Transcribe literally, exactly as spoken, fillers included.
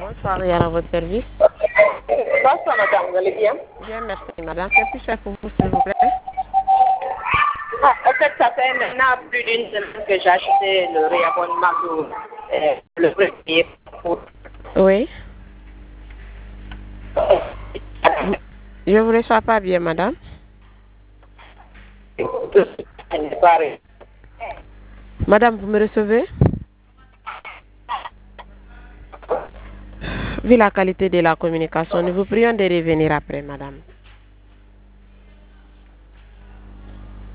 Bonsoir, et à votre service. Bonsoir madame, vous allez bien? Bien, merci madame. Que puis-je faire pour vous, s'il vous plaît? Ah, en fait, ça fait maintenant plus d'une semaine que j'ai acheté le réabonnement pour euh, le premier pour... Oui. Je ne vous reçois pas bien, madame. Madame, vous me recevez? Vu la qualité de la communication, nous vous prions de revenir après, madame.